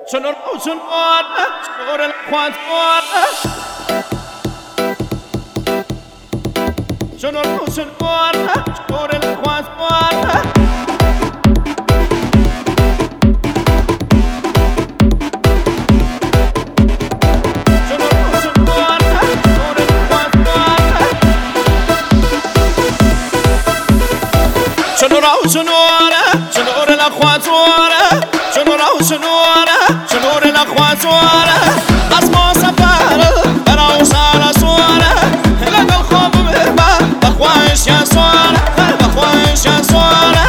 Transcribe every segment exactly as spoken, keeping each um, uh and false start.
شنو شنو شنو الاخوات شنو شنو شنو الاخوات شنو راو شنورة شنور الأخوات ورا شنو راو شنورة شنور الأخوات ورا أسمع سفارة براو صار صورة لقى الخوف بهبة بخواش يا صورة بخواش يا صورة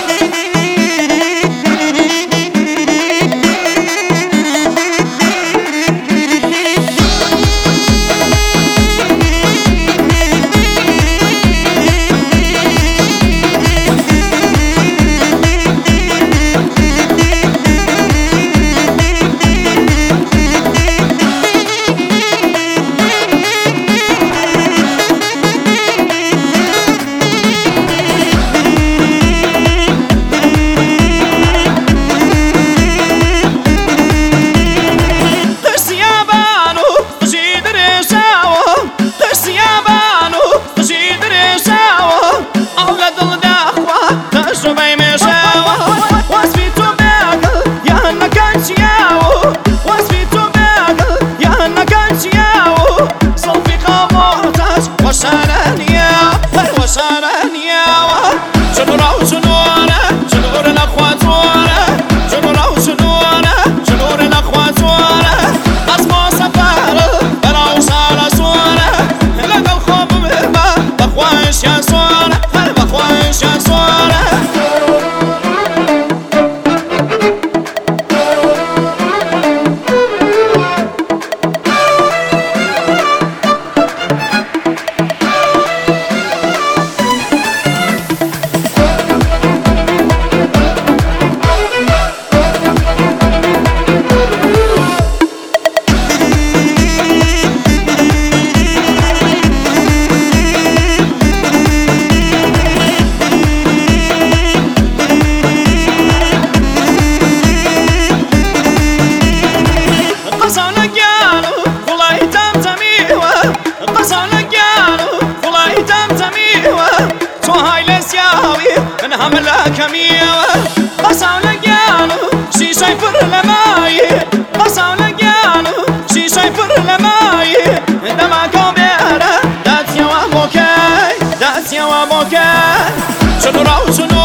حملة كميوة قصاو لقيانو شي شايفر لماي قصاو لقيانو شي شايفر لماي دما كوبيرة دات يا وابوكاي دات يا وابوكاي شنو راو شنو